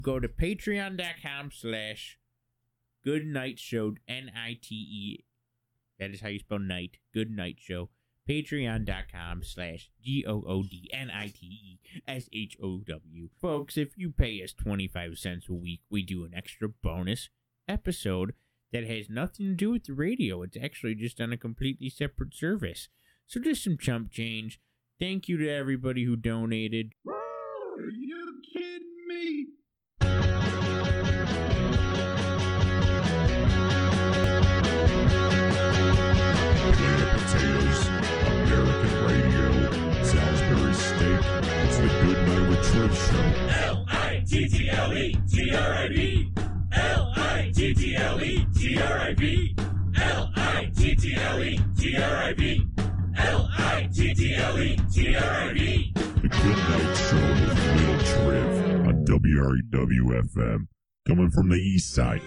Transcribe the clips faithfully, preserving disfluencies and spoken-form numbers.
Go to patreon.com slash good night show, N I T E. That is how you spell night. Good night show. Patreon.com slash G O O D N I T E S H O W. Folks, if you pay us twenty-five cents a week, we do an extra bonus episode that has nothing to do with the radio. It's actually just on a completely separate service. So just some chump change. Thank you to everybody who donated. Are you kidding me? Potatoes, American radio, Salisbury steak. It's the Good Night with Triv show. L I T T L E T R I B. L I T T L E T R I B. L I T T L E T R I B. L I T T L E T R I B. The Good Night Show with Little Triv on W R E W F M. Coming from the east side.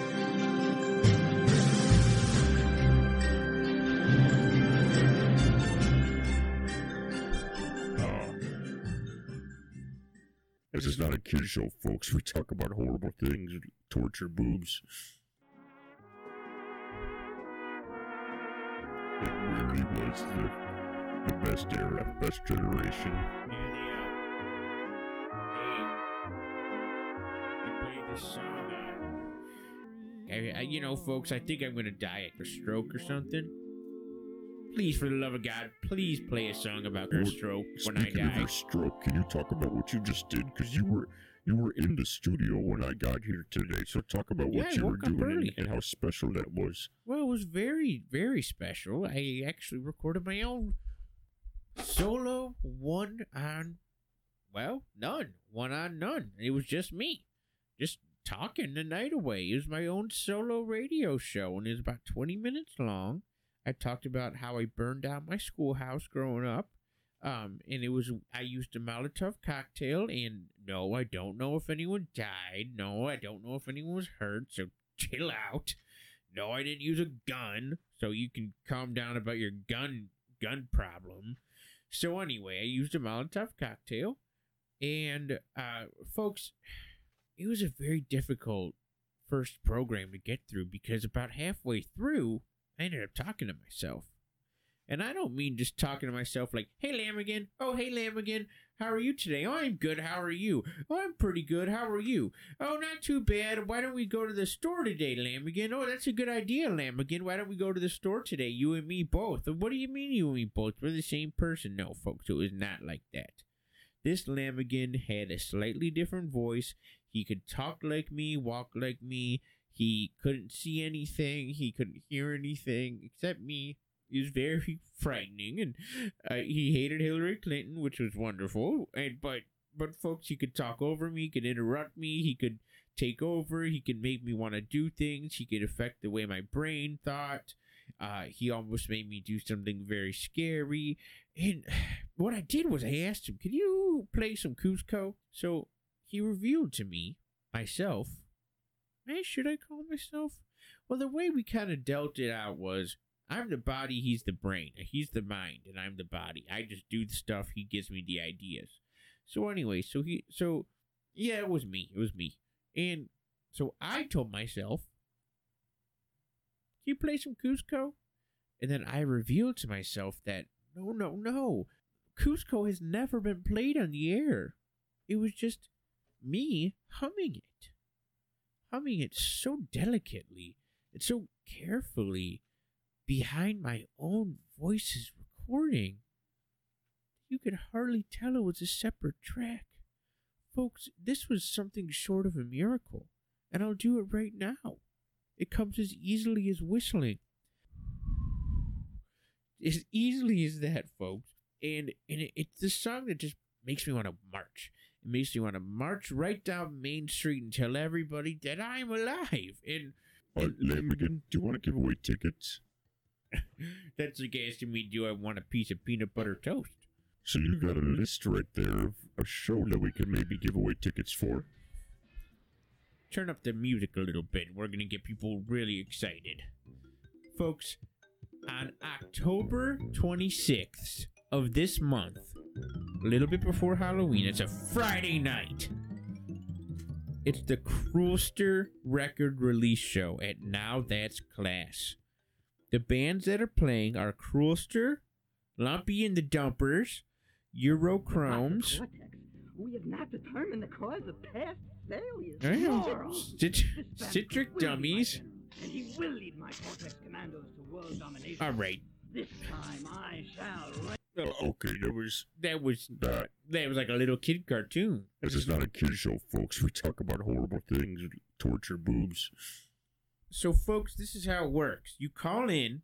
This is not a kid show, folks. We talk about horrible things, torture boobs. It really was the, the best era, best generation. Yeah, they, uh, they, they played this song on. I, I, you know, folks, I think I'm going to die of a stroke or something. Please, for the love of God, please play a song about her stroke when I Speaking of die. your stroke, can you talk about what you just did? Because you were you were in the studio when I got here today. So talk about what Yeah, I you were woke up doing early. and, and how special that was. Well, it was very, very special. I actually recorded my own solo one on, well, none. One on none. It was just me. Just talking the night away. It was my own solo radio show, and it was about twenty minutes long. I talked about how I burned down my schoolhouse growing up. Um, and it was, I used a Molotov cocktail, and no, I don't know if anyone died. No, I don't know if anyone was hurt, so chill out. No, I didn't use a gun, so you can calm down about your gun, gun problem. So anyway, I used a Molotov cocktail, and, uh, folks, it was a very difficult first program to get through, because about halfway through, I ended up talking to myself. And I don't mean just talking to myself like, hey, Lamigan. Oh, hey, Lamigan. How are you today? Oh, I'm good. How are you? Oh, I'm pretty good. How are you? Oh, not too bad. Why don't we go to the store today, Lamigan? Oh, that's a good idea, Lamigan. Why don't we go to the store today? You and me both. What do you mean you and me both? We're the same person. No, folks, it was not like that. This Lamigan had a slightly different voice. He could talk like me, walk like me. He couldn't see anything. He couldn't hear anything except me. He was very frightening, and uh, he hated Hillary Clinton, which was wonderful. And but but folks, he could talk over me. He could interrupt me. He could take over. He could make me want to do things. He could affect the way my brain thought. Uh, he almost made me do something very scary. And what I did was I asked him, "Could you play some Cusco?" So he revealed to me myself. Man, should I call myself? Well, the way we kind of dealt it out was, I'm the body, he's the brain. He's the mind, and I'm the body. I just do the stuff, he gives me the ideas. So anyway, so he, so, yeah, it was me. It was me. And so I told myself, can you play some Cusco? And then I revealed to myself that, no, no, no. Cusco has never been played on the air. It was just me humming it. Humming it so delicately and so carefully behind my own voice's recording, you could hardly tell it was a separate track. Folks, this was something short of a miracle, and I'll do it right now. It comes as easily as whistling. As easily as that, folks. And, and it, it's the song that just makes me want to march. It makes me want to march right down Main Street and tell everybody that I'm alive. And, Uh, Lamigan, do you want to give away tickets? That's like asking me, do I want a piece of peanut butter toast? So you got a list right there of a show that we can maybe give away tickets for. Turn up the music a little bit. We're going to get people really excited. Folks, on October twenty-sixth of this month, a little bit before Halloween, it's a Friday night, It's the Cruelster record release show at Now That's Class. The bands that are playing are Cruelster, Lumpy and the Dumpers, Eurochromes. We have not determined the cause of past failures. I know. Moral. Cit- Citric Dummies. And he will lead my Vortex Commandos to world domination. All right. This time I shall reign. Oh, okay, that was That was that. that was like a little kid cartoon. This is not a kid show, folks. We talk about horrible things, torture, boobs. So, folks, this is how it works. You call in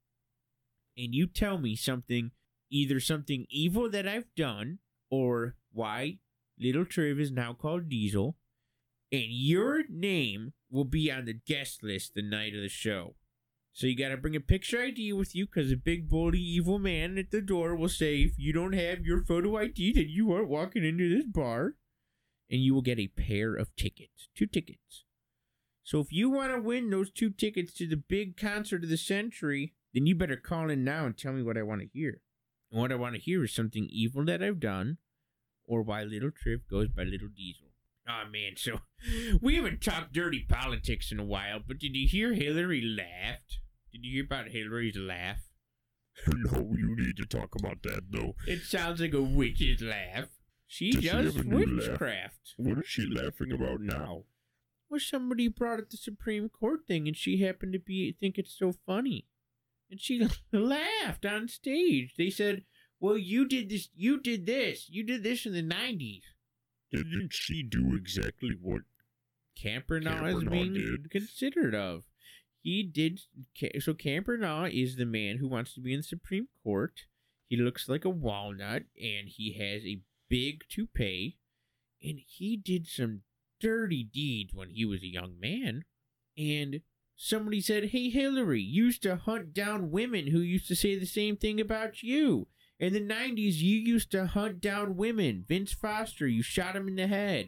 and you tell me something, either something evil that I've done or why Little Triv is now called Diesel, and your name will be on the guest list the night of the show. So you got to bring a picture I D with you, because a big, bully, evil man at the door will say, if you don't have your photo I D, then you aren't walking into this bar. And you will get a pair of tickets. Two tickets. So if you want to win those two tickets to the big concert of the century, then you better call in now and tell me what I want to hear. And what I want to hear is something evil that I've done, or why Little Triv goes by Little Diesel. Oh, man, so we haven't talked dirty politics in a while, but did you hear Hillary laughed? Did you hear about Hillary's laugh? No, you need to talk about that, though. It sounds like a witch's laugh. She Does she does have a new laugh? witchcraft. What is she laughing about now? Well, somebody brought up the Supreme Court thing, and she happened to be think it's so funny, and she laughed on stage. They said, "Well, you did this. You did this. You did this in the nineties." Didn't she do exactly what Campernaw is Campernaw being did? considered of. He did. So Campernaw is the man who wants to be in the Supreme Court. He looks like a walnut, and he has a big toupee, and he did some dirty deeds when he was a young man. And somebody said, "Hey, Hillary, you used to hunt down women who used to say the same thing about you. In the nineties, you used to hunt down women. Vince Foster, you shot him in the head."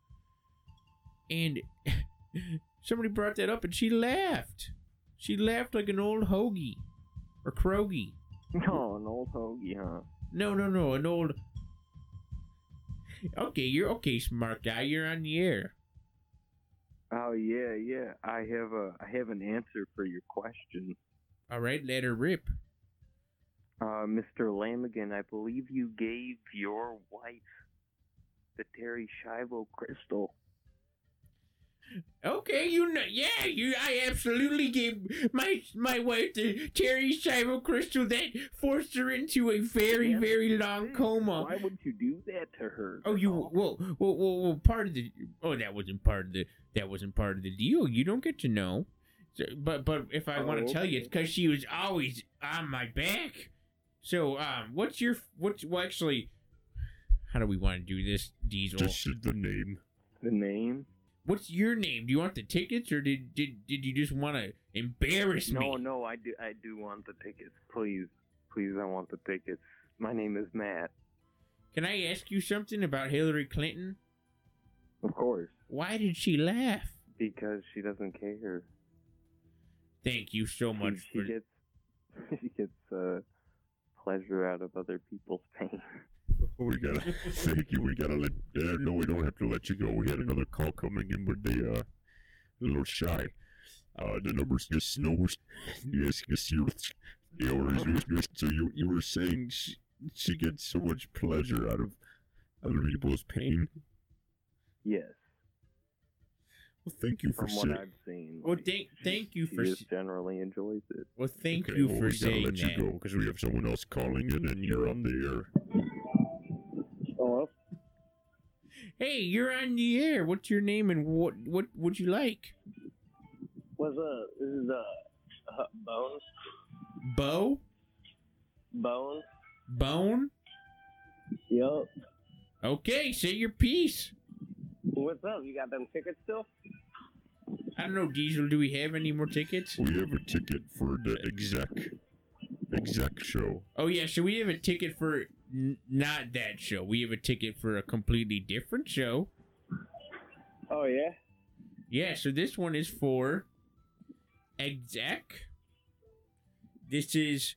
And somebody brought that up, and she laughed. She laughed like an old hoagie. Or crogie. No, an old hoagie, huh? No, no, no, an old... Okay, you're okay, smart guy. You're on the air. Oh yeah, yeah. I have a I have an answer for your question. All right, let her rip. Uh, Mister Lamigan, I believe you gave your wife the Terry Schiavo crystal. Okay, you know, yeah, you. I absolutely gave my my wife the Terry Schiavo crystal that forced her into a very, Yeah. very long coma. Why would you do that to her? Oh, you well, well, well, well, part of the. Oh, that wasn't part of the. That wasn't part of the deal. You don't get to know. So, but but if I Oh, want to tell you, okay. it's because she was always on my back. So um, what's your what's well actually? How do we want to do this, Diesel? Just said the name. The name? What's your name? Do you want the tickets, or did did, did you just want to embarrass me? No, no, I do I do want the tickets. Please, please, I want the tickets. My name is Matt. Can I ask you something about Hillary Clinton? Of course, Why did she laugh? because she doesn't care. Thank you so much she, for. she gets she gets uh, pleasure out of other people's pain. We gotta thank you. We gotta let. Uh, no, we don't have to let you go. We had another call coming in, but they uh, a little shy. Uh, the numbers just snows. Yes, yes, you. You were, so you you were saying she, she gets so much pleasure out of other people's pain. Yes, Well, thank you for from what saying. I've seen. Well, like, thank thank you she for. just s- generally enjoys it. Well, thank Okay, you well, for we gotta saying let that. you go because we have someone else calling in, and you're on the air. Hello? Hey, you're on the air. What's your name and what what would you like? What's up? This is uh, uh Bones. Bo? Bones. Bone? Yup. Okay, say your piece. What's up? You got them tickets still? I don't know, Diesel. Do we have any more tickets? We have a ticket for the exec exec show. Oh yeah, so we have a ticket for n- not that show. We have a ticket for a completely different show. Oh yeah. Yeah, so this one is for exec. This is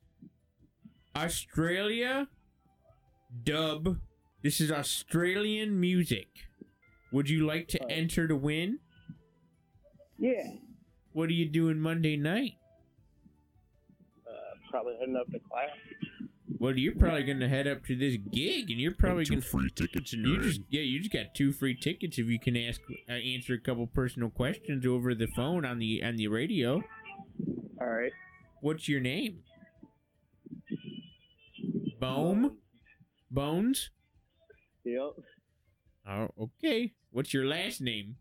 Australia dub. This is Australian music Would you like to Uh, enter to win? Yeah. What are you doing Monday night? Uh, probably heading up to class. Well, you're probably going to head up to this gig, and you're probably two going to... free tickets in You your just hand. yeah, you just got two free tickets if you can ask uh, answer a couple personal questions over the phone on the on the radio. All right. What's your name? Bohm? Bones? Yep. Oh, okay. What's your last name?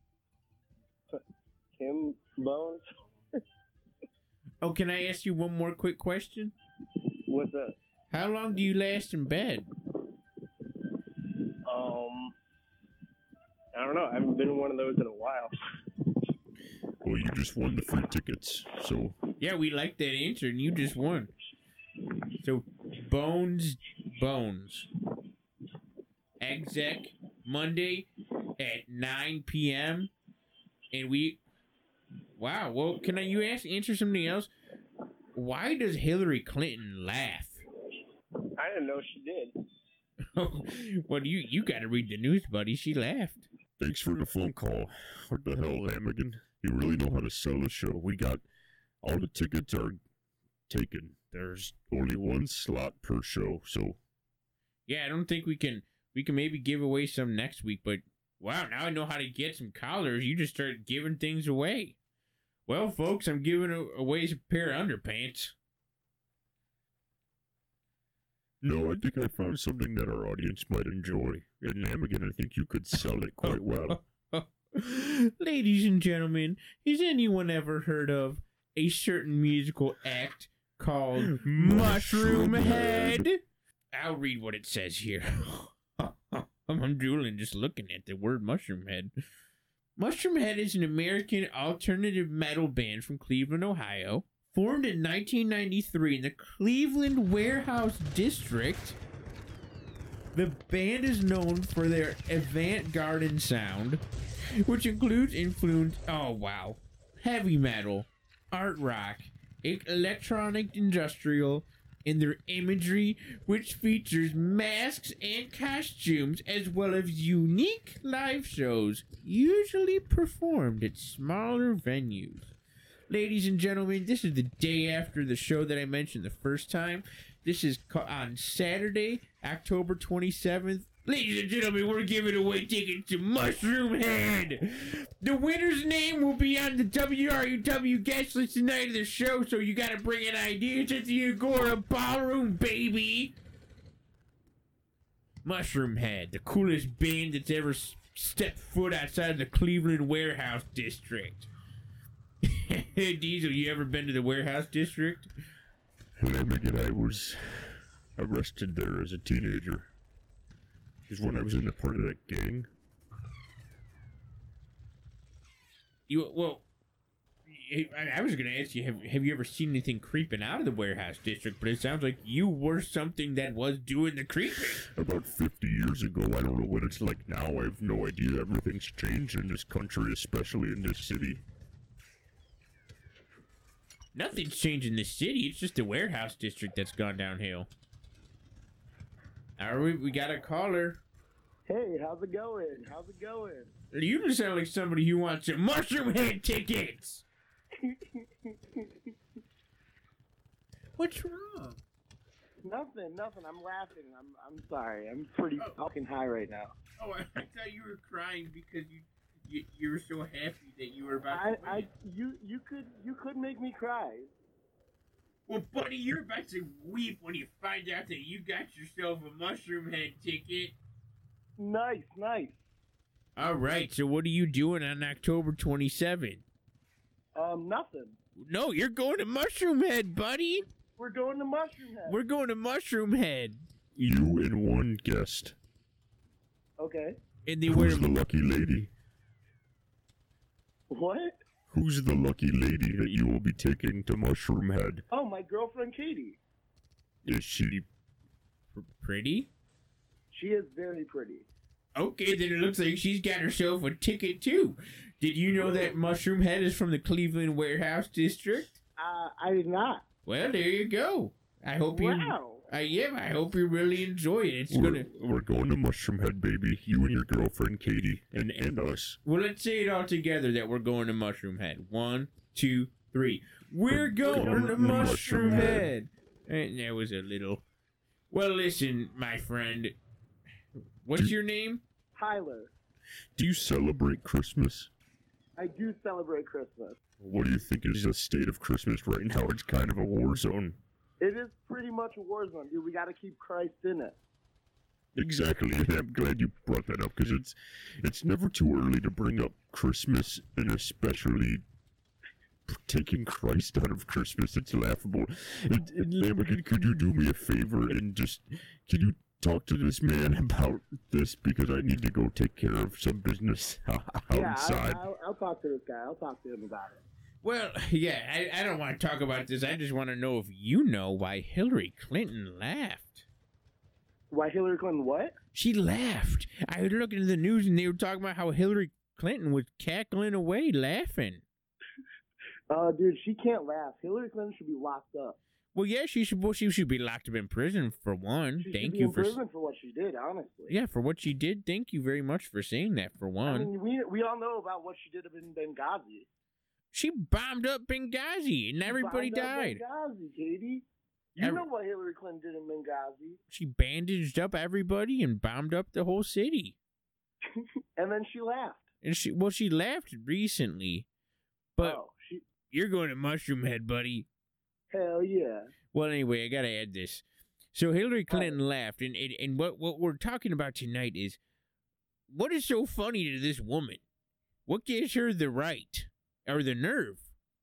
Kim Bones. Oh, can I ask you one more quick question? What's up? How long do you last in bed? Um, I don't know. I haven't been in one of those in a while. Well, you just won the free tickets, so Yeah, we like that answer, and you just won. So, Bones, Bones. Exec, Monday at nine p.m. And we... Wow, well, can I you ask answer something else? Why does Hillary Clinton laugh? I didn't know she did. Well, you, you got to read the news, buddy. She laughed. thanks for the phone call. What the hell, Lamigan? You really know how to sell a show. We got all the tickets are taken. There's only one slot per show, so Yeah, I don't think we can... We can maybe give away some next week, but wow, now I know how to get some collars. You just start giving things away. Well, folks, I'm giving a- away a pair of underpants. no, I think I found something that our audience might enjoy. And Lamigan, I think you could sell it quite well. Ladies and gentlemen, has anyone ever heard of a certain musical act called Mushroom Head? I'll read what it says here. I'm drooling just looking at the word Mushroom Head. Mushroom Head is an American alternative metal band from Cleveland, Ohio. Formed in nineteen ninety-three in the Cleveland Warehouse District, the band is known for their avant-garde sound, which includes influence, oh wow, heavy metal, art rock, e- electronic industrial, and their imagery, which features masks and costumes, as well as unique live shows, usually performed at smaller venues. Ladies and gentlemen, this is the day after the show that I mentioned the first time. This is co- on Saturday, October twenty-seventh. Ladies and gentlemen, we're giving away tickets to Mushroom Head. The winner's name will be on the W R U W guest list tonight of the show, so you gotta bring an I D. It's at the Agora Ballroom, baby. Mushroom Head, the coolest band that's ever s- stepped foot outside the Cleveland Warehouse District. Diesel, you ever been to the Warehouse District? Lamigan, I was arrested there as a teenager. Because when I was in a part of that gang. You well, I, I was gonna ask you, have have you ever seen anything creeping out of the Warehouse District? But it sounds like you were something that was doing the creeping. About fifty years ago, I don't know what it's like now. I have no idea. Everything's changed in this country, especially in this city. Nothing's changed in the city. It's just the Warehouse District that's gone downhill. All right, we got a caller. Hey, how's it going? How's it going? You just sound like somebody who wants some Mushroom Head tickets. What's wrong? Nothing, nothing. I'm laughing. I'm I'm sorry. I'm pretty fucking high right now. Oh, I thought you were crying because you you, you were so happy that you were about I, to win. I you you could you could make me cry. Well, buddy, you're about to weep when you find out that you got yourself a Mushroom Head ticket. Nice, nice. All right, so what are you doing on October twenty-seventh? Um, nothing. No, you're going to Mushroom Head, buddy. We're going to Mushroom Head. We're going to Mushroom Head. You and one guest. Okay. And they wear Who's the lucky lady? What? Who's the lucky lady that you will be taking to Mushroom Head? Oh, my girlfriend Katie. Is she... pretty? She is very pretty. Okay, then it looks like she's got herself a ticket too. Did you know that Mushroom Head is from the Cleveland Warehouse District? Uh, I did not. Well, there you go. I hope you. Wow. I am. I hope you really enjoy it. It's We're, gonna. we're going to Mushroom Head, baby. You and your girlfriend, Katie, and, and us. Well, let's say it all together that we're going to Mushroom Head. One, two, three. We're going, going to to Mushroom Mushroom Head. And that was a little. Well, listen, my friend. What's your name? Tyler, Do you celebrate Christmas? I do celebrate Christmas. What do you think is the state of Christmas right now? It's kind of a war zone. It is pretty much a war zone, dude. We got to keep Christ in it. Exactly, and I'm glad you brought that up because it's it's never too early to bring up Christmas, and especially taking Christ out of Christmas. It's laughable. And, and Lamborghini, could you do me a favor and just could you talk to this man about this because I need to go take care of some business outside. Yeah, I'll, I'll, I'll talk to this guy. I'll talk to him about it. Well, yeah, I, I don't want to talk about this. I just want to know if you know why Hillary Clinton laughed. Why Hillary Clinton what? She laughed. I was looking at the news and they were talking about how Hillary Clinton was cackling away, laughing. Uh, dude, she can't laugh. Hillary Clinton should be locked up. Well, yeah, she should. Well, she should be locked up in prison for one. She Thank should be you in for. prison for what she did, honestly. Yeah, for what she did. Thank you very much for saying that. For one, I mean, we we all know about what she did in Benghazi. she bombed up Benghazi and everybody Bombed up died. Benghazi, Katie. You Every- know what Hillary Clinton did in Benghazi. She bandaged up everybody and bombed up the whole city. And then she laughed. And she, well, she laughed recently, but oh, she, you're going to Mushroom Head, buddy. hell yeah. Well, anyway, I gotta add this. So Hillary Clinton laughed, and, and and what what we're talking about tonight is what is so funny to this woman? What gives her the right or the nerve?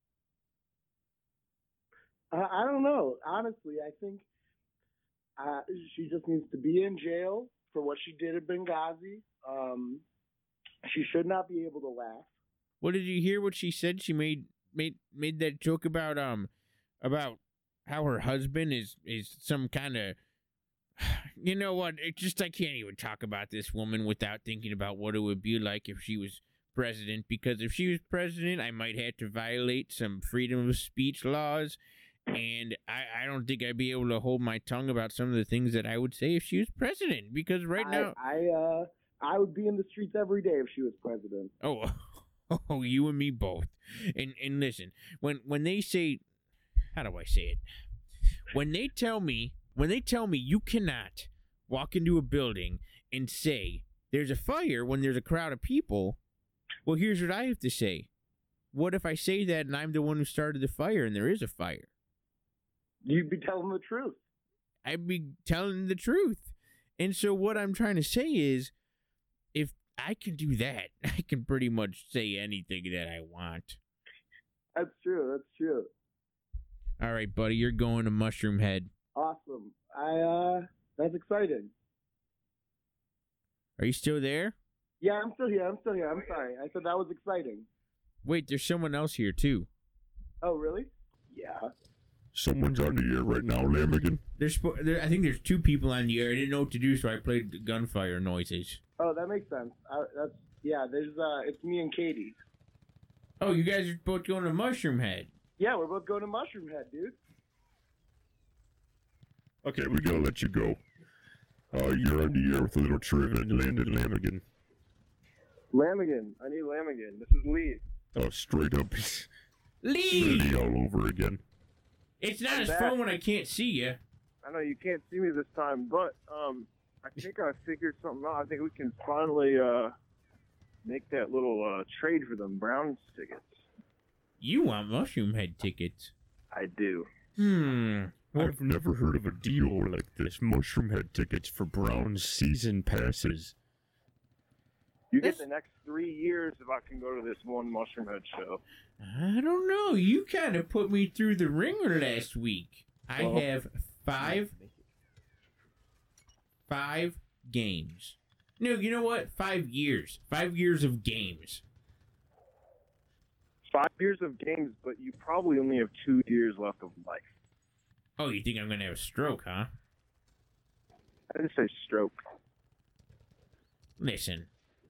Uh, I don't know. Honestly, I think uh, she just needs to be in jail for what she did at Benghazi. Um, she should not be able to laugh. Well, did you hear what she said? She made made made that joke about um about how her husband is is some kind of. You know what? It just I can't even talk about this woman without thinking about what it would be like if she was president. Because if she was president, I might have to violate some freedom of speech laws. And I, I don't think I'd be able to hold my tongue about some of the things that I would say if she was president. Because right I, now, I uh, I would be in the streets every day if she was president. oh, oh, you and me both. And and listen, when when they say, how do I say it? When they tell me, when they tell me you cannot walk into a building and say there's a fire when there's a crowd of people, well, here's what I have to say. What if I say that and I'm the one who started the fire and there is a fire? You'd be telling the truth. I'd be telling the truth. And so what I'm trying to say is, if I can do that, I can pretty much say anything that I want. That's true. That's true. All right, buddy, you're going to Mushroom Head. Awesome. I uh, that's exciting. Are you still there? Yeah, I'm still here. I'm still here. I'm sorry. I said that was exciting. Wait, there's someone else here, too. Oh, really? Yeah. Someone's on the air right now, Lamborghini. There's, spo- there, I think there's two people on the air. I didn't know what to do, so I played the gunfire noises. Oh, that makes sense. I, that's yeah. There's uh, it's me and Katie. Oh, you guys are both going to Mushroom Head. Yeah, we're both going to Mushroom Head, dude. Okay, we gotta let you go. Uh, you're on the air with a little trivia and Landon Lamborghini. Lamigan. I need Lamigan. This is Lee. Oh, straight up, Lee! Lee all over again. It's not I'm as back. fun when I can't see you. I know you can't see me this time, but um, I think I figured something out. I think we can finally uh make that little uh trade for them Browns tickets. You want Mushroom Head tickets. I do. Hmm. Well, I've never heard of a deal like this. Mushroom Head tickets for Browns season passes. You get That's- the next three years if I can go to this one Mushroom Head show. I don't know. You kind of put me through the ringer last week. I Well, have five, five games. No, you know what? Five years. Five years of games. Five years of games, but you probably only have two years left of life. Oh, you think I'm going to have a stroke, huh? I didn't say stroke. Listen.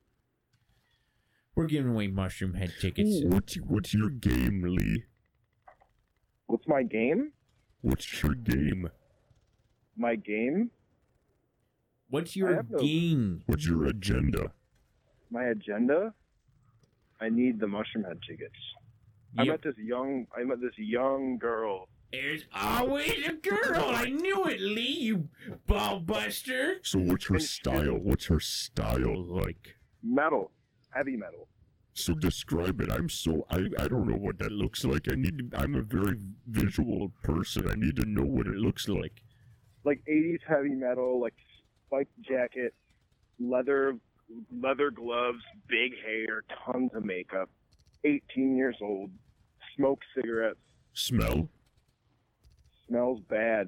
We're giving away Mushroom Head tickets. What's what's your game, Lee? What's my game? What's your game? My game? What's I your have no- game? What's your agenda? My agenda? I need the mushroom head tickets. I You- met this young I met this young girl. There's always a girl. I knew it, Lee. You ball buster. So what's her And she- style? What's her style like? Metal. Heavy metal. So describe it. I'm so I I don't know what that looks like. I need to, I'm a very visual person. I need to know what it looks like. Like eighties heavy metal, like spiked jacket, leather leather gloves, big hair, tons of makeup, eighteen years old, smokes cigarettes, Smell? smells bad.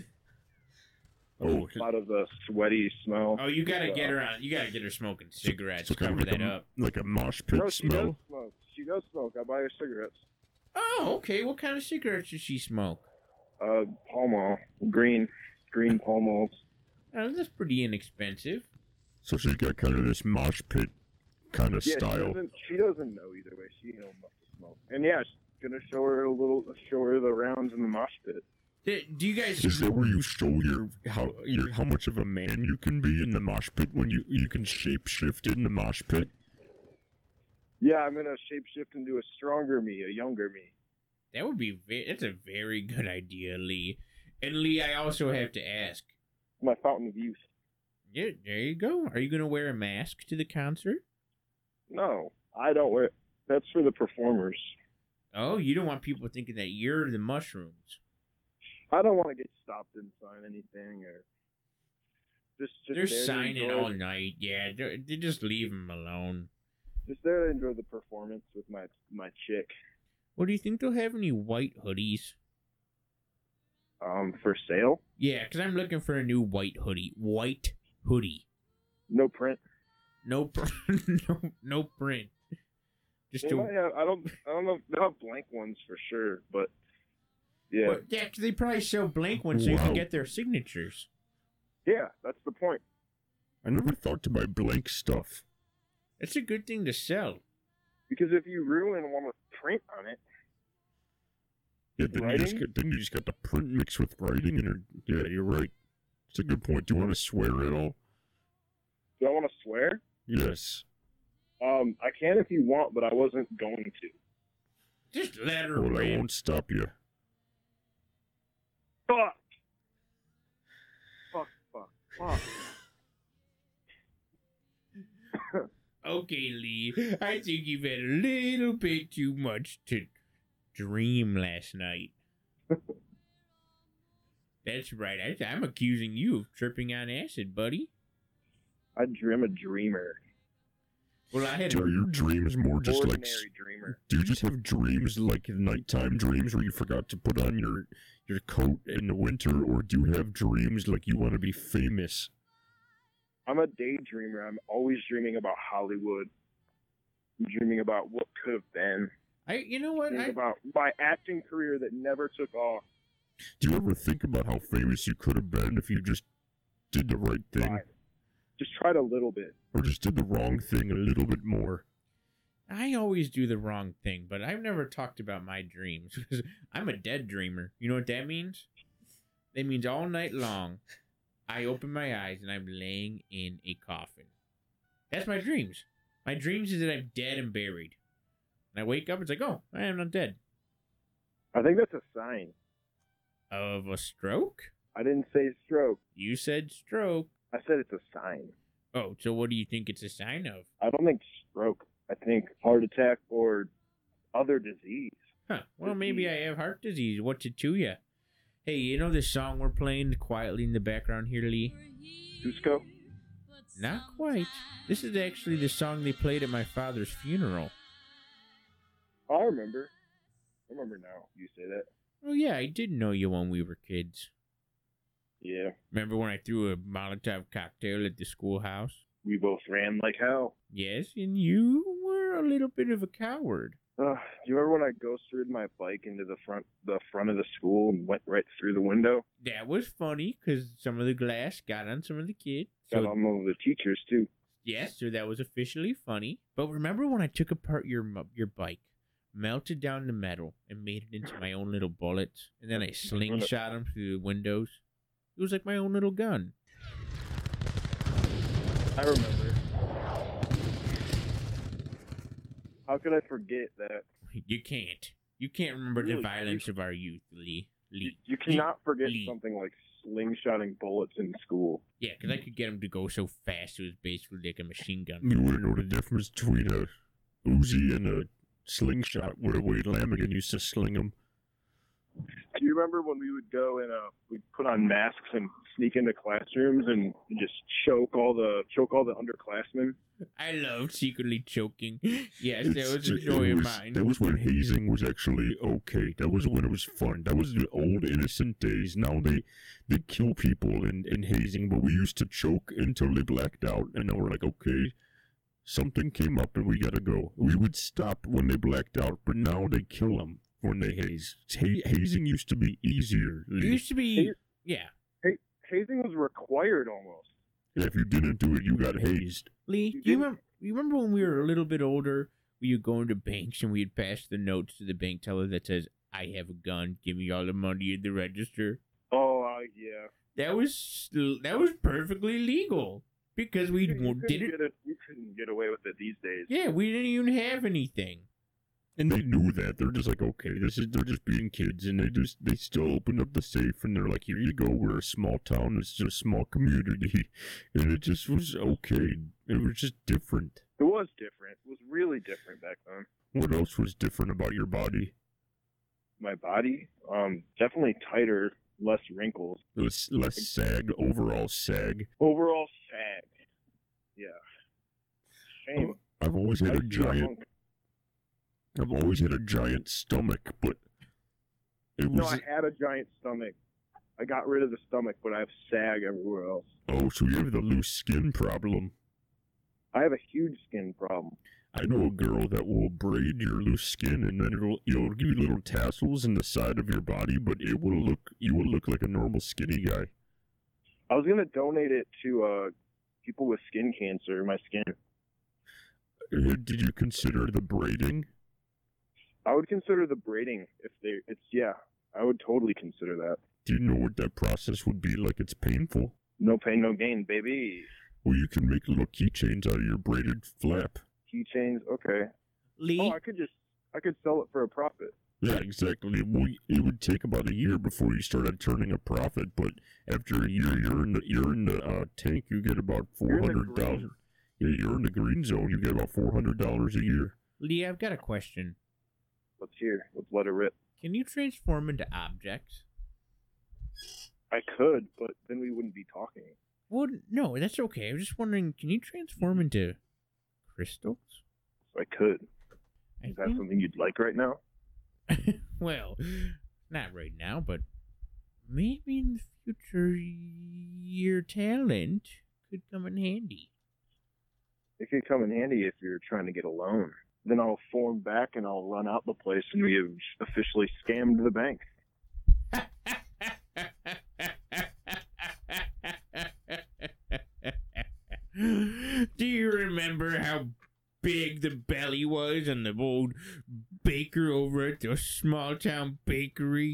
Oh, A lot of the sweaty smell. Oh, you gotta Uh, get her on. You gotta get her smoking cigarettes. so kind Cover of like that a, up. like a mosh pit No, she does smell. smoke. She does smoke. I buy her cigarettes. Oh, okay. What kind of cigarettes does she smoke? Uh, Pall Mall, green, green Pall Malls. Oh, that's pretty inexpensive. So she's got kind of this mosh pit kind of Yeah, she style. doesn't, she doesn't know either way. She knows not to smoke. And yeah, she's gonna show her a little, show her the rounds in the mosh pit. Do, do you guys? Is that where you show your how your how much of a man you can be in the mosh pit when you you can shape shift in the mosh pit? Yeah, I'm gonna shapeshift into a stronger me, a younger me. That would be. Ve- that's a very good idea, Lee. And Lee, I also have to ask. My fountain of youth. Yeah, there you go. Are you gonna wear a mask to the concert? No, I don't wear. That's for the performers. Oh, you don't want people thinking that you're the mushrooms. I don't want to get stopped and sign anything or just. just They're there to signing enjoy- all night. Yeah, they they just leave them alone. Just there to enjoy the performance with my my chick. Well, do you think they'll have any white hoodies? Um, for sale. Yeah, because I'm looking for a new white hoodie. White hoodie. No print. No, pr- no, no print. Just They to. might have, I don't. I don't know. They'll have blank ones for sure, but yeah, Well, yeah, 'cause they probably sell blank ones so you Wow. can get their signatures. yeah, that's the point. I never thought to buy blank stuff. That's a good thing to sell. Because if you ruin one with print on it, Yeah, then you just Writing? got then you just got the print mixed with writing, and you're- yeah, you're right. It's a good point. Do you want to swear at all? do I want to swear? Yes. Um, I can if you want, but I wasn't going to. Just let her Well, I rip. won't stop you. Fuck. Fuck. Fuck. Fuck. Okay, Lee. I think you've had a little bit too much to dream last night. That's right. I, I'm accusing you of tripping on acid, buddy. I dream a dreamer. Well, I had. So are your dreams more just like? Ordinary dreamer. Do you just have dreams like nighttime dreams where you forgot to put on your your coat in the winter, or do you have dreams like you want to be famous? I'm a daydreamer. I'm always dreaming about Hollywood. I'm dreaming about what could have been. I. You know what? Dreaming I, about my acting career that never took off. Do you ever think about how famous you could have been if you just did the right thing, Tried. Just tried a little bit. or just did the wrong thing a little bit more? I always do the wrong thing, but I've never talked about my dreams. I'm a dead dreamer. You know what that means? That means all night long, I open my eyes and I'm laying in a coffin. That's my dreams. My dreams is that I'm dead and buried. And I wake up, it's like, oh, I am not dead. I think that's a sign. Of a stroke? I didn't say stroke. You said stroke. I said it's a sign. Oh, so what do you think it's a sign of? I don't think stroke. I think heart attack or other disease. Huh. Well, maybe I have heart disease. What's it to you? Hey, you know this song we're playing quietly in the background here, Lee? Cusco? Not quite. This is actually the song they played at my father's funeral. I remember. I remember now. You say that. Oh, yeah, I did know you when we were kids. Yeah. Remember when I threw a Molotov cocktail at the schoolhouse? We both ran like hell. Yes, and you were a little bit of a coward. Uh, do you remember when I ghosted my bike into the front the front of the school and went right through the window? That was funny, because some of the glass got on some of the kids. Got So, on all the teachers too. yes, so that was officially funny. But remember when I took apart your mo- your bike, melted down the metal, and made it into my own little bullets, and then I slingshot them through the windows? It It was like my own little gun. I remember. How could I forget that? You can't. You can't remember Really? the violence of our youth, Lee. Lee. You cannot forget Lee. something like slingshotting bullets in school. Yeah, because I could get him to go so fast it was basically like a machine gun. You wouldn't know the difference between a Uzi and a slingshot where Wade Lamigan used to sling them. Do you remember when we would go and uh, we'd put on masks and sneak into classrooms and just choke all the choke all the underclassmen? I loved secretly choking. Yes, that It's was a ju- joy it of was- mine. That was when hazing was actually okay. That was when it was fun. That was the old innocent days. Now they they kill people in, in hazing, but we used to choke until they blacked out, and now we're like, okay, something came up and we gotta go. We would stop when they blacked out, but now they kill them when they haze. Ha- hazing used to be easier. It used to be, Hey- yeah. Hey, hazing was required almost. And if you didn't do it, you got hazed. Lee, You do you didn't- remember, you remember when we were a little bit older, we would go into banks and we'd pass the notes to the bank teller that says, I have a gun, give me all the money in the register. Oh, uh, yeah. That was that was perfectly legal because we You, you couldn't didn't. get it, you couldn't get away with it these days. Yeah, we didn't even have anything. And they knew that. They're just like, okay, this is they're just being kids, and they just they still opened up the safe, and they're like, here you go. We're a small town. It's just a small community, and it just was okay. It was just different. It was different. It was really different back then. What else was different about your body? My body, um, definitely tighter, less wrinkles. It was less sag, overall sag. Overall sag. Yeah. Shame. I've always had I a used to be a giant. hunk. I've always had a giant stomach, but it No, was. I had a giant stomach. I got rid of the stomach, but I have sag everywhere else. Oh, so you have the loose skin problem. I have a huge skin problem. I know a girl that will braid your loose skin, and then it'll it'll give you little tassels in the side of your body, but it will look you will look like a normal skinny guy. I was gonna donate it to uh people with skin cancer. My skin. Uh, Did you consider the braiding? I would consider the braiding if they. It's yeah. I would totally consider that. Do you know what that process would be like? It's painful. No pain, no gain, baby. Well, you can make little keychains out of your braided flap. Keychains. Okay. Lee, Oh, I could just. I could sell it for a profit. Yeah, exactly. Well, it would take about a year before you started turning a profit, but after a year, you're in the you're in the uh, tank. You get about four You're in the hundred thousand. Yeah, you're in the green zone. You get about four hundred dollars a year. Lee, I've got a question. Let's hear. Let's let it rip. Can you transform into objects? I could, but then we wouldn't be talking. Well, no, that's okay. I was just wondering, can you transform into crystals? I could. I Is that think- something you'd like right now? Well, not right now, but maybe in the future, your talent could come in handy. It could come in handy if you're trying to get a loan. Then I'll form back and I'll run out the place and we have officially scammed the bank. Do you remember how big the belly was on the old baker over at the small town bakery?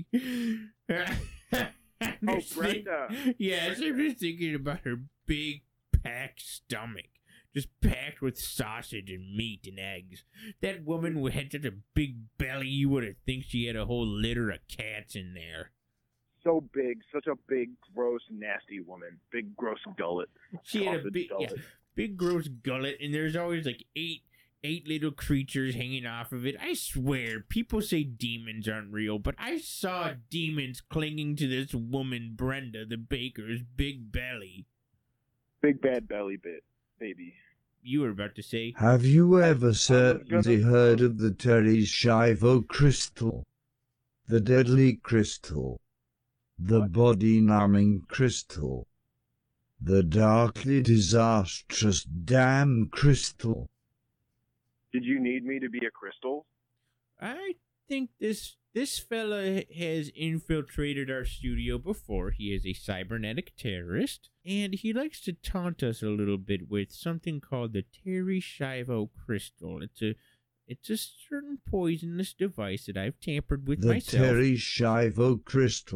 Oh, Brenda. Yes, I'm just thinking about her big packed stomach. Just packed with sausage and meat and eggs. That woman who had such a big belly, you would have think she had a whole litter of cats in there. So big, such a big, gross, nasty woman. Big, gross gullet. She had a Sausage big, yeah, gullet. big gross gullet, and there's always like eight, eight little creatures hanging off of it. I swear, people say demons aren't real, but I saw demons clinging to this woman, Brenda, the baker's big belly. Big bad belly bit, baby. You were about to say, Have you ever gonna- certainly heard of the Terry Schiavo crystal? The deadly crystal. The body-numbing crystal. The darkly disastrous damn crystal. Did you need me to be a crystal? I think this this fella has infiltrated our studio before. He is a cybernetic terrorist, and he likes to taunt us a little bit with something called the Terry Schiavo crystal. It's a it's a certain poisonous device that I've tampered with The myself. Terry Schiavo crystal.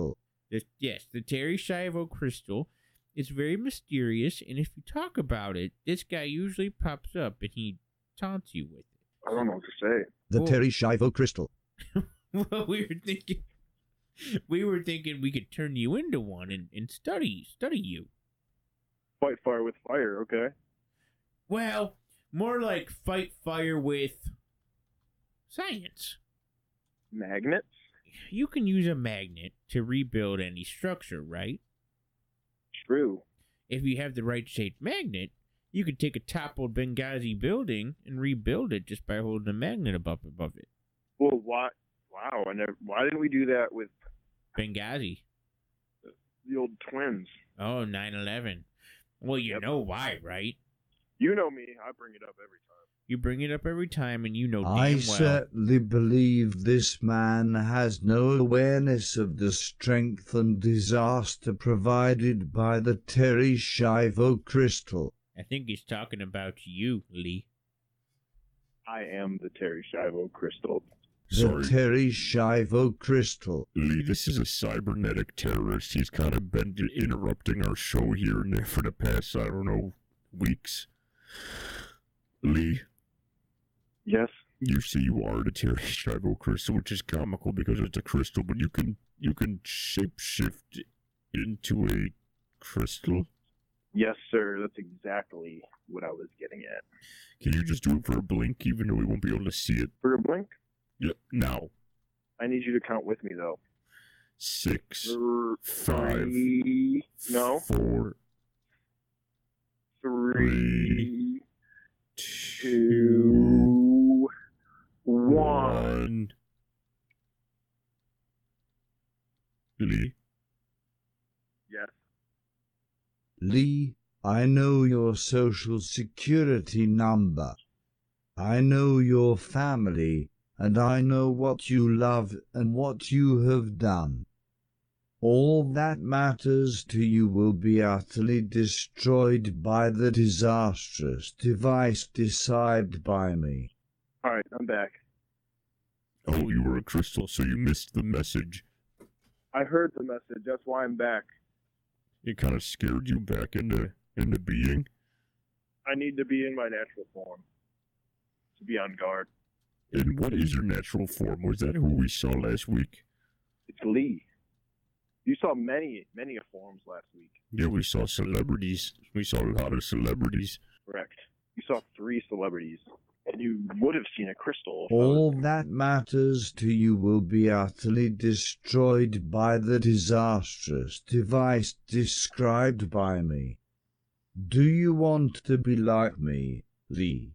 The, yes, the Terry Schiavo crystal. It's very mysterious, and if you talk about it, this guy usually pops up and he taunts you with it. I don't know what to say. The Well- Terry Schiavo crystal. Well, we were thinking, we were thinking we could turn you into one and, and study study you. Fight fire with fire, okay? Well, more like fight fire with science. Magnets? You can use a magnet to rebuild any structure, right? True. If you have the right shaped magnet, you could take a toppled Benghazi building and rebuild it just by holding a magnet above above it. Well, why? Wow, I never, why didn't we do that with Benghazi. the old twins? Oh, nine eleven. Well, you Yep. know why, right? You know me, I bring it up every time. You bring it up every time, and you know damn I well. certainly believe this man has no awareness of the strength and disaster provided by the Terry Schiavo crystal. I think he's talking about you, Lee. I am the Terry Schiavo crystal. The Sorry, Terry Schiavo crystal. Lee, this is a cybernetic terrorist. He's kind of been interrupting our show here and there for the past, I don't know, weeks. Lee, Yes? you see you are the Terry Schiavo crystal, which is comical because it's a crystal, but you can you can shapeshift into a crystal. Yes, sir. That's exactly what I was getting at. Can you just do it for a blink, even though we won't be able to see it? For a blink, Yep. Now, I need you to count with me, though. six, Thr- five, Three. No. four, Three. two, Two. One. one. Lee, Yes. Lee, I know your social security number. I know your family, and I know what you love and what you have done. All that matters to you will be utterly destroyed by the disastrous device described by me. All right, I'm back. oh, you were a crystal, so you missed the message. I heard the message. That's why I'm back. It kind of scared you back into into being. I need to be in my natural form to be on guard. And what is your natural form? Was that who we saw last week? It's Lee. You saw many, many forms last week. Yeah, we saw celebrities. We saw a lot of celebrities. Correct. You saw three celebrities, and you would have seen a crystal. if I All was- that matters to you will be utterly destroyed by the disastrous device described by me. Do you want to be like me, Lee?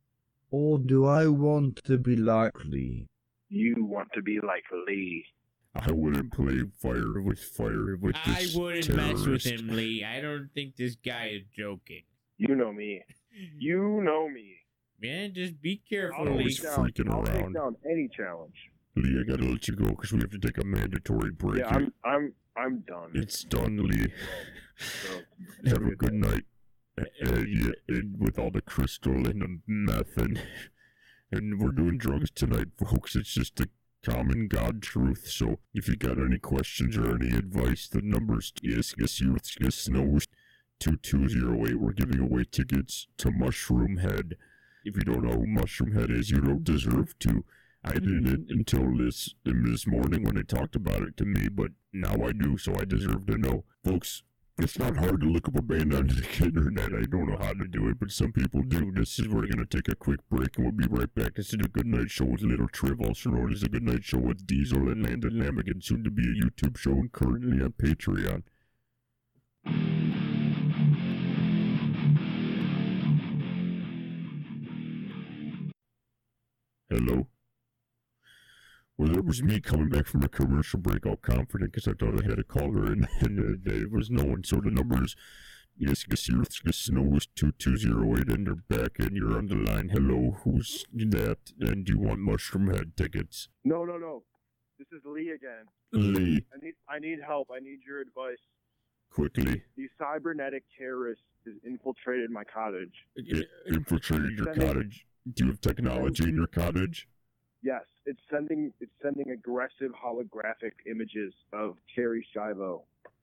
Or do I want to be like Lee? You want to be like Lee. I wouldn't play fire with fire with I this wouldn't mess with terrorist. him, Lee. I don't think this guy is joking. You know me. You know me. Man, just be careful, I'll Lee. always take down, freaking I'll take around. down any challenge. Lee, I gotta let you go because we have to take a mandatory break. Yeah, I'm, I'm, I'm done. It's done, Lee. So, Have a good night. Uh, uh, yeah, and with all the crystal and the meth and, and we're doing drugs tonight, folks. It's just a common God truth. So if you got any questions or any advice, the number's yes, yes, you, yes, no, two two zero eight. We're giving away tickets to Mushroom Head. If you don't know who Mushroom Head is, you don't deserve to. I didn't until this this morning when they talked about it to me, but now I do, so I deserve to know. Folks, it's not hard to look up a band on the internet. I don't know how to do it, but some people do. This is where we're going to take a quick break, and we'll be right back. This is a Good Night Show with Little Triv, also known as a Good Night Show with Diesel and Landon Lamigan, soon to be a YouTube show and currently on Patreon. Hello? Well, that was me coming back from a commercial break all confident because I thought I had a caller and, and uh, there was no one. So the numbers, yes, yes, yes, Snow was two two zero eight and they're back and you're on the line. Hello, who's that? And do you want Mushroom Head tickets? no, no, no. This is Lee again. Lee, I need, I need help. I need your advice. quickly. These cybernetic terrorists has infiltrated my cottage. I- infiltrated your Send it- cottage. Do you have technology in your cottage? Yes, it's sending it's sending aggressive holographic images of Terry Schiavo.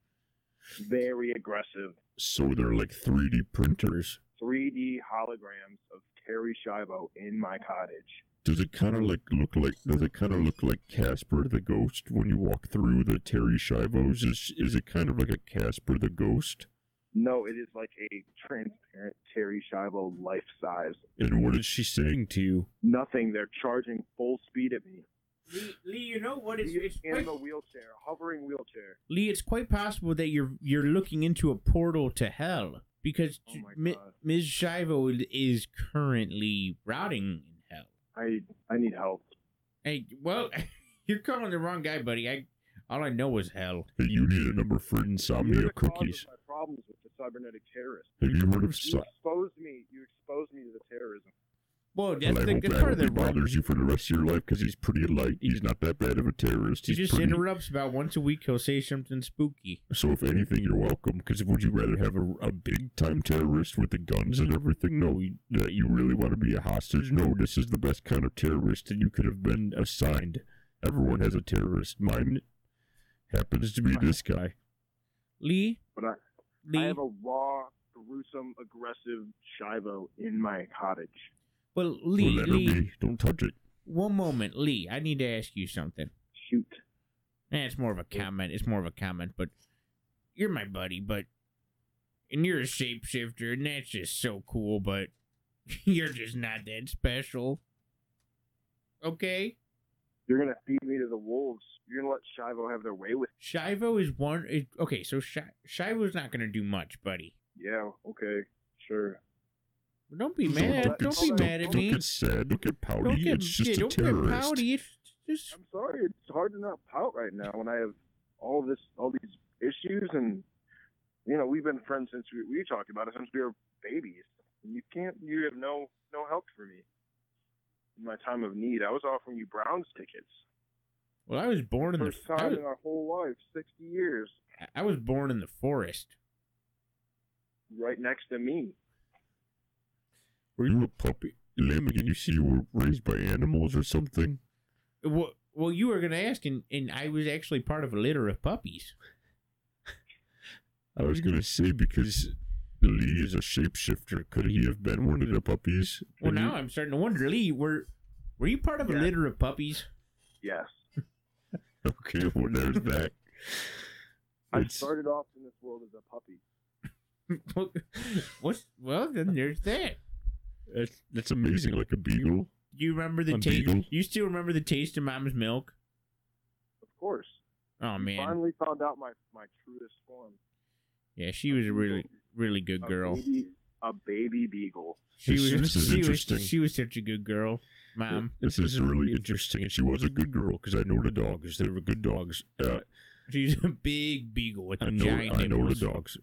Very aggressive. So they're like three D printers. three D holograms of Terry Schiavo in my cottage. Does it kind of like look like? Does it kind of look like Casper the Ghost when you walk through the Terry Schivos? Is is it kind of like a Casper the Ghost? No, it is like a transparent Terry Schiavo life size. And what is she saying to you? Nothing. They're charging full speed at me. Lee, Lee, you know what? It's, Lee it's in quite, the wheelchair, hovering wheelchair. Lee, it's quite possible that you're you're looking into a portal to hell because Oh my Mi- God. Miz Shivo is currently rotting in hell. I I need help. Hey, well, you're calling the wrong guy, buddy. I all I know is hell. Hey, you need a number for You're insomnia the cause cookies. of my problems with the cybernetic terrorist. Have you heard of? You Cy- exposed me. You exposed me to the terrorism. Well, Well, that's I the hope good that part of hope the he bothers you for the rest of your life because he's pretty light. He's not that bad of a terrorist. He He's just pretty. interrupts about once a week. He'll say something spooky. So if anything, you're welcome. Because would you rather have a, a big time terrorist with the guns and everything? No, you, that you really want to be a hostage? No, this is the best kind of terrorist that you could have been assigned. Everyone has a terrorist. Mine happens to be this guy. Lee, But I, Lee. I have a raw, gruesome, aggressive Shivo in my cottage. well, Well, Lee, let her Lee. be. Don't touch it. One moment, Lee. I need to ask you something. Shoot. Eh, it's more of a comment. It's more of a comment, but you're my buddy, but and you're a shapeshifter, and that's just so cool, but you're just not that special. Okay? You're gonna feed me to the wolves. You're gonna let Shivo have their way with Shivo is one. It, okay, so Shi Shivo's not going to do much, buddy. Yeah, okay, sure. Don't be Don't mad. get- Don't be don't- mad at Don't me. get sad. Don't get pouty. Don't get, it's just yeah, a don't terrorist. get pouty. It's just I'm sorry, it's hard to not pout right now when I have all this, all these issues, and you know we've been friends since we, we talked about it since we were babies. And you can't, you have no no help for me in my time of need. I was offering you Browns tickets. well. I was born in the. First I time was, in our whole life, sixty years, I was born in the forest. right next to me. Were you a puppy? Lamigan, you see you were raised by animals or something? Well, well, you were going to ask, and, and I was actually part of a litter of puppies. I was going to say because Lee is a shapeshifter. Could he have been one of the puppies? Well, And now you- I'm starting to wonder, Lee, were were you part of a Yeah. litter of puppies? Yes, Okay, well, there's that. I It's- started off in this world as a puppy. What's well? Then there's that. That's, that's amazing, like a beagle. Do you remember the A taste? beagle? You still remember the taste of Mom's milk? Of course. Oh man, Finally found out my my truest form. yeah, she was a really, really good A girl. baby, a baby beagle. She This- was, this is she was, interesting. she was such a good girl, Mom. This is really interesting, and she was a good girl because I know the dogs. They were good dogs. Uh, She's a big beagle with I a know, giant I know nipples. the dogs.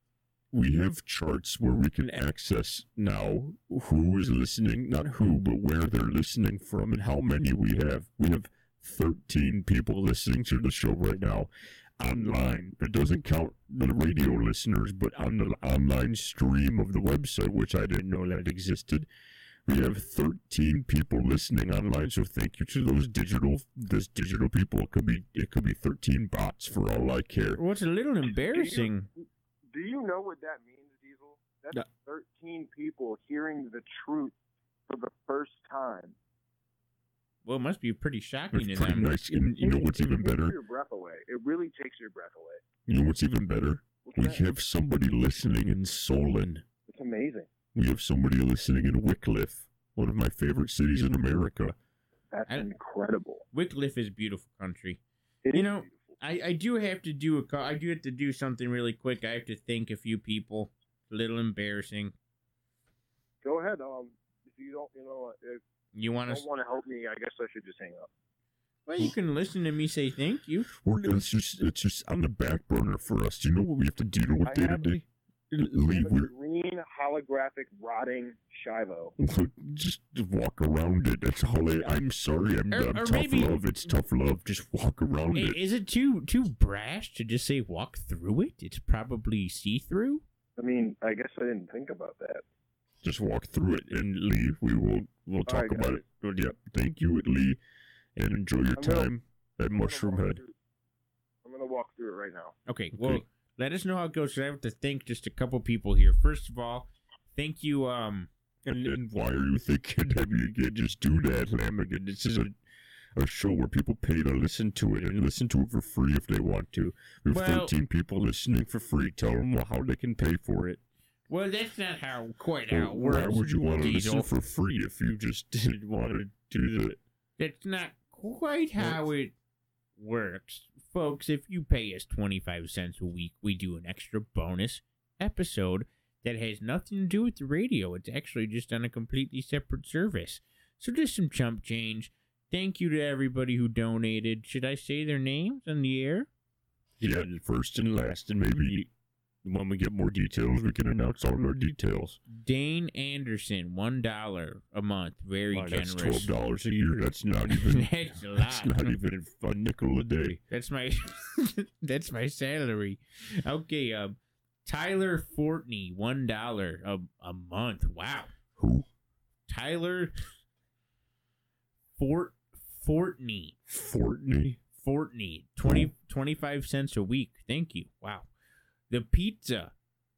We have charts where we can access now who is listening, not who, but where they're listening from and how many we have. We have thirteen people listening to the show right now online. It doesn't count the radio listeners, but on the online stream of the website, which I didn't know that existed. We have thirteen people listening online, so thank you to those digital, this digital people. It could be, it could be thirteen bots for all I care. Well, it's a little embarrassing. Do you know what that means, Diesel? That's Yeah. thirteen people hearing the truth for the first time. Well, it must be pretty shocking It's to pretty them. nice. And you know what's It even takes better? your breath away. It really takes your breath away. You know what's even better? What's We that? have somebody listening in Solon. It's amazing. We have somebody listening in Wycliffe, one of my favorite cities in America. That's I- incredible. Wycliffe is beautiful country. It You is know, beautiful. I, I do have to do a call. I do have to do something really quick. I have to thank a few people. A little embarrassing. Go ahead. Um, if you don't, you know, if You you want don't to? want to help me, I guess I should just hang up. Well, you can listen to me say thank you. Or it's just it's just on the back burner for us. Do you know what we have to deal with I day to have- day? I Leave. have a We're green holographic rotting Shivo. just walk around it. That's all. I, I'm sorry. I'm, Or- I'm or tough maybe- love. It's tough love. Just walk around I- it. Is it too too brash to just say walk through it? It's probably see through. I mean, I guess I didn't think about that. Just walk through it and leave. We will we'll talk right, about guys. it. But yeah, thank you, Lee, and enjoy your I'm gonna- time at I'm gonna Mushroom walk Head. through- I'm gonna walk through it right now. Okay, well, let us know how it goes. 'Cause I have to thank just a couple people here. First of all, thank you. Um, And, and why are you thinking that you can just do that, Lamigan? This is a, a show where people pay to listen to it and listen to it for free if they want to. We have Well- thirteen people listening for free. Tell them how they can pay for it. well, that's not how quite Or how it works. why would you want to Diesel. listen for free if you just didn't want to do that? That's not quite how it works. Folks, if you pay us twenty-five cents a week, we do an extra bonus episode that has nothing to do with the radio. It's actually just on a completely separate service. So just some chump change. Thank you to everybody who donated. Should I say their names on the air? Yeah, first and last, and maybe when we get more details, we can announce all our details. Dane Anderson, one dollar a month. Very Wow, that's generous. twelve dollars a year. That's not even. That's a That's lot. not even a nickel a day. That's my that's my salary. Okay, um, Tyler Fortney, one dollar a a month. Wow, Who? Tyler Fort Fortney Fortney. Fortney, twenty twenty-five cents a week. Thank you. Wow, the pizza,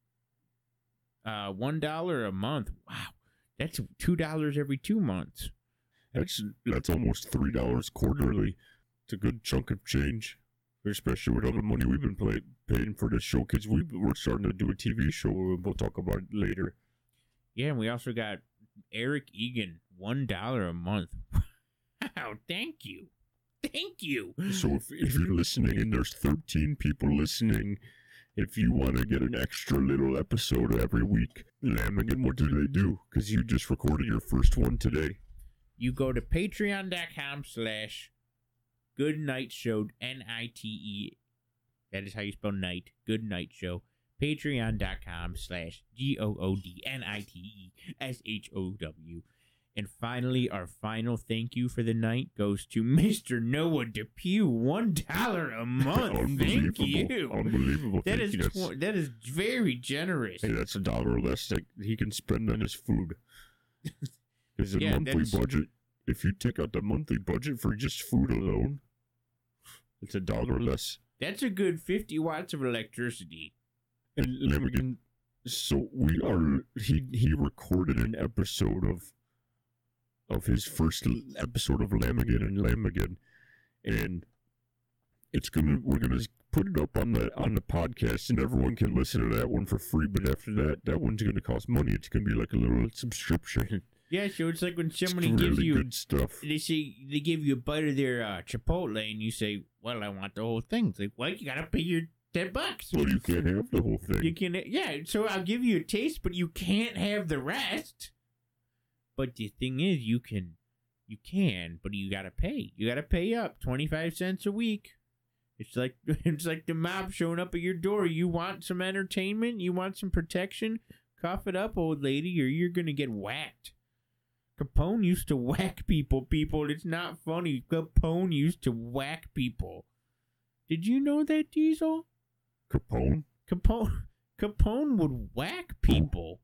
uh, one dollar a month. Wow, that's two dollars every two months. That's that's almost three dollars quarterly. It's a good chunk of change, especially with all the money we've been play, paying for this show. Because we we're starting to do a T V show. And we'll talk about it later. Yeah, and we also got Eric Egan, one dollar a month. Wow, thank you. Thank you. So if if you're listening, and there's thirteen people listening, if you want to get an extra little episode every week, Lamigan, what do they do? Because you just recorded your first one today. You go to patreon.com slash good night show, N I T E. That is how you spell night. Good night show. Patreon.com slash G O O D N I T E S H O W. And finally, our final thank you for the night goes to Mister Noah Depew, one dollar a month. Thank you. Unbelievable. That Thank is you. That's- tw- that is very generous. Hey, that's a dollar less that he can spend on his food. Because the Yeah, monthly that's- budget, if you take out the monthly budget for just food alone, it's a dollar less. That's a good fifty watts of electricity. And Lamigan, so we are, he, he recorded an episode of of his first l- episode of Lamigan and Lamigan, and it's gonna, we're gonna put it up on the on the podcast, and everyone can listen to that one for free. But after that, that one's gonna cost money. It's gonna be like a little subscription. Yeah, so it's like when It's somebody really gives you, good stuff. they say they give you a bite of their uh, Chipotle, and you say, "Well, I want the whole thing." It's like, well, you gotta pay your ten bucks. Well, you can't have the whole thing. You can, yeah. So I'll give you a taste, but you can't have the rest. But the thing is, you can, you can, but you gotta pay. You gotta pay up twenty five cents a week. It's like it's like the mob showing up at your door. You want some entertainment? You want some protection? Cough it up, old lady, or you're gonna get whacked. Capone used to whack people. People, it's not funny. Capone used to whack people. Did you know that, Diesel? Capone? Capone, Capone would whack people.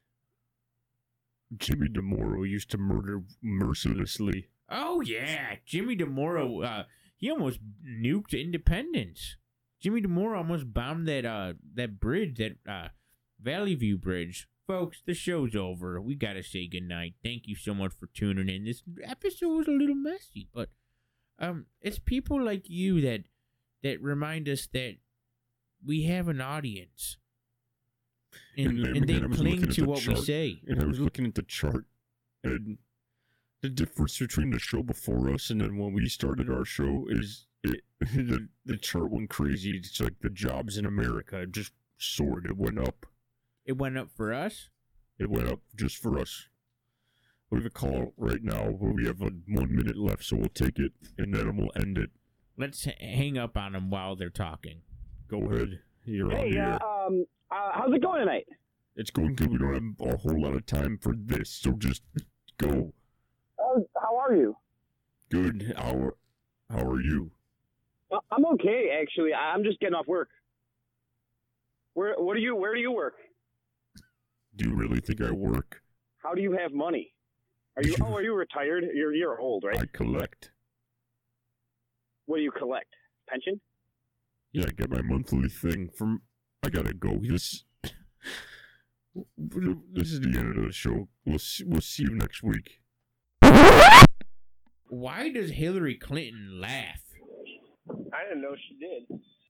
Jimmy DeMoro used to murder mercilessly. Oh yeah, Jimmy DeMoro. Uh, he almost nuked Independence. Jimmy DeMoro almost bombed that uh that bridge, that uh Valley View Bridge. Folks, the show's over. We gotta say goodnight. Thank you so much for tuning in. This episode was a little messy, but um, it's people like you that that remind us that we have an audience, and, And, and they I was cling looking at to the what we chart, say. And I was looking at the chart, and the difference between the show before us and then when we started our show is it, the, the chart went crazy. It's like the jobs in America just soared. It went up. It went up for us. It went up just for us. We have a call right now where we have a one minute left, so we'll take it, and then we'll end it. Let's h- hang up on them while they're talking. Go ahead. You're on Hey, the uh, air. um, uh, how's it going tonight? It's going good. We don't have a whole lot of time for this, so just go. Uh, how are you? Good. How, how are you? Uh, I'm okay, actually. I'm just getting off work. Where, what do you, where do you work? Do you really think I work? How do you have money? Are you? Oh, are you retired? You're you're old, right? I collect. What do you collect? Pension? Yeah, I get my monthly thing from. I gotta go. This. This is the end of the show. We'll see, we'll see you next week. Why does Hillary Clinton laugh? I didn't know she did.